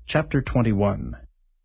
Chapter 21.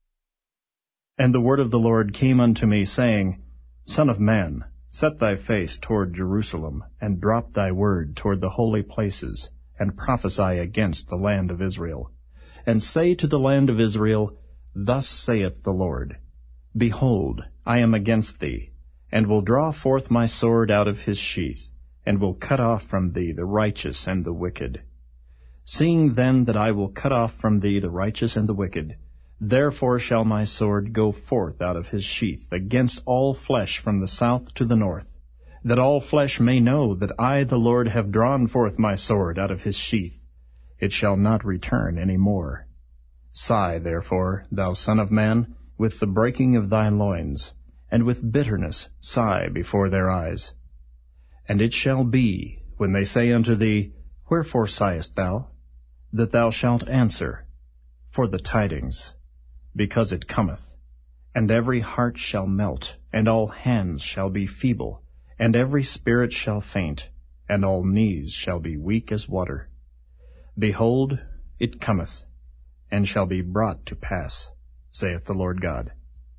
And the word of the Lord came unto me, saying, Son of man, set thy face toward Jerusalem, and drop thy word toward the holy places, and prophesy against the land of Israel. And say to the land of Israel, Thus saith the Lord, Behold, I am against thee, and will draw forth my sword out of his sheath, and will cut off from thee the righteous and the wicked. Seeing then that I will cut off from thee the righteous and the wicked, therefore shall my sword go forth out of his sheath against all flesh from the south to the north, that all flesh may know that I the Lord have drawn forth my sword out of his sheath. It shall not return any more. Sigh, therefore, thou son of man, with the breaking of thy loins, and with bitterness sigh before their eyes. And it shall be, when they say unto thee, Wherefore sighest thou? That thou shalt answer, For the tidings, because it cometh. And every heart shall melt, and all hands shall be feeble, and every spirit shall faint, and all knees shall be weak as water. Behold, it cometh, and shall be brought to pass, saith the Lord God.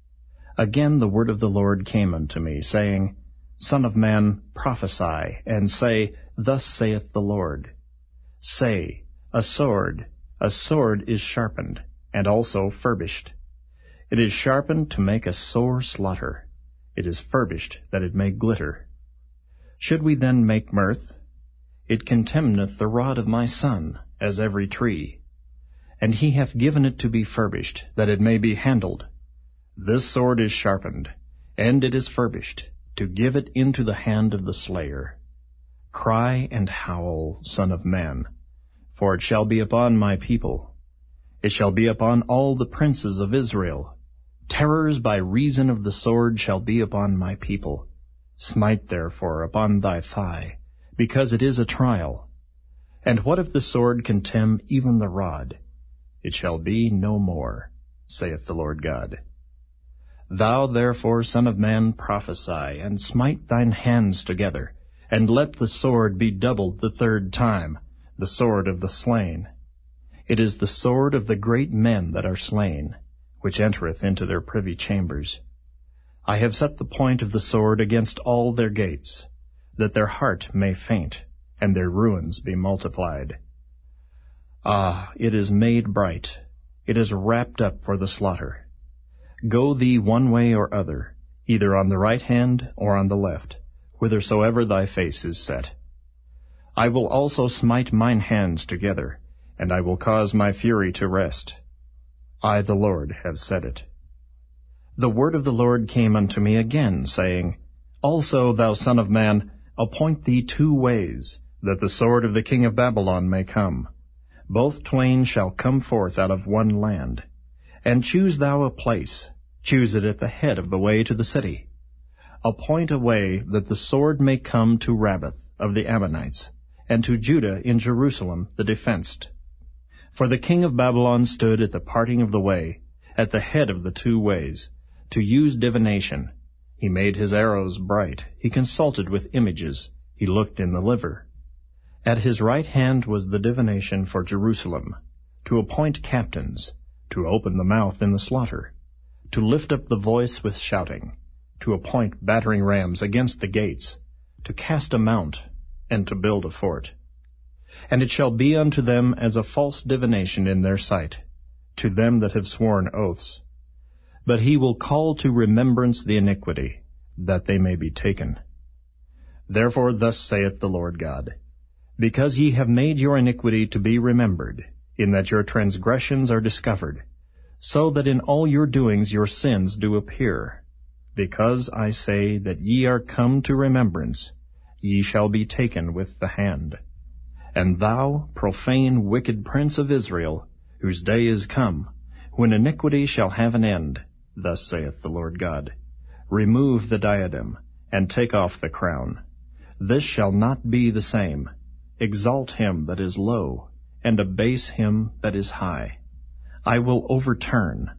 Again the word of the Lord came unto me, saying, Son of man, prophesy, and say, Thus saith the Lord. Say, a sword is sharpened, and also furbished. It is sharpened to make a sore slaughter. It is furbished that it may glitter. Should we then make mirth? It contemneth the rod of my son, as every tree. And he hath given it to be furbished, that it may be handled. This sword is sharpened, and it is furbished, to give it into the hand of the slayer. Cry and howl, son of man, for it shall be upon my people. It shall be upon all the princes of Israel. Terrors by reason of the sword shall be upon my people. Smite therefore upon thy thigh, because it is a trial. And what if the sword contemn even the rod? It shall be no more, saith the Lord God. Thou therefore, son of man, prophesy, and smite thine hands together, and let the sword be doubled the third time, the sword of the slain. It is the sword of the great men that are slain, which entereth into their privy chambers. I have set the point of the sword against all their gates, that their heart may faint, and their ruins be multiplied. Ah, it is made bright, it is wrapped up for the slaughter. Go thee one way or other, either on the right hand or on the left, whithersoever thy face is set. I will also smite mine hands together, and I will cause my fury to rest. I the Lord have said it. The word of the Lord came unto me again, saying, Also, thou son of man, appoint thee 2 ways, that the sword of the king of Babylon may come. Both twain shall come forth out of one land. And choose thou a place, choose it at the head of the way to the city. Appoint a way that the sword may come to Rabbath of the Ammonites, and to Judah in Jerusalem the defenced. For the king of Babylon stood at the parting of the way, at the head of the 2 ways, to use divination. He made his arrows bright, he consulted with images, he looked in the liver. At his right hand was the divination for Jerusalem, to appoint captains, to open the mouth in the slaughter, to lift up the voice with shouting, to appoint battering rams against the gates, to cast a mount, and to build a fort. And it shall be unto them as a false divination in their sight, to them that have sworn oaths. But he will call to remembrance the iniquity, that they may be taken. Therefore thus saith the Lord God, Because ye have made your iniquity to be remembered, in that your transgressions are discovered, so that in all your doings your sins do appear. Because I say that ye are come to remembrance, ye shall be taken with the hand. And thou, profane, wicked prince of Israel, whose day is come, when iniquity shall have an end, thus saith the Lord God, remove the diadem, and take off the crown. This shall not be the same. Exalt him that is low, and abase him that is high. I will overturn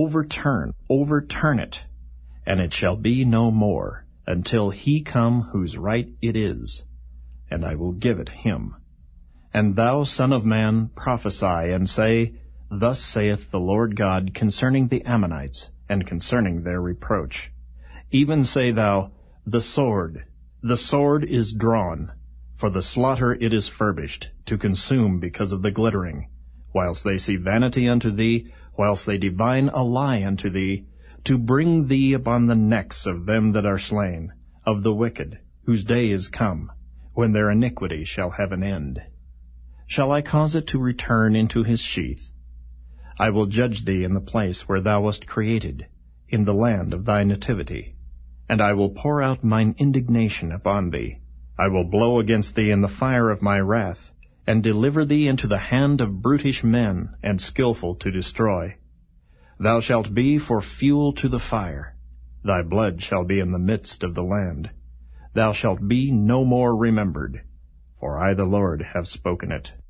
it, and it shall be no more, until he come whose right it is, and I will give it him. And thou, son of man, prophesy, and say, Thus saith the Lord God concerning the Ammonites, and concerning their reproach. Even say thou, the sword is drawn, for the slaughter it is furbished, to consume because of the glittering, whilst they see vanity unto thee, whilst they divine a lie unto thee, to bring thee upon the necks of them that are slain, of the wicked, whose day is come, when their iniquity shall have an end. Shall I cause it to return into his sheath? I will judge thee in the place where thou wast created, in the land of thy nativity. And I will pour out mine indignation upon thee. I will blow against thee in the fire of my wrath, and deliver thee into the hand of brutish men, and skillful to destroy. Thou shalt be for fuel to the fire. Thy blood shall be in the midst of the land. Thou shalt be no more remembered, for I the Lord have spoken it.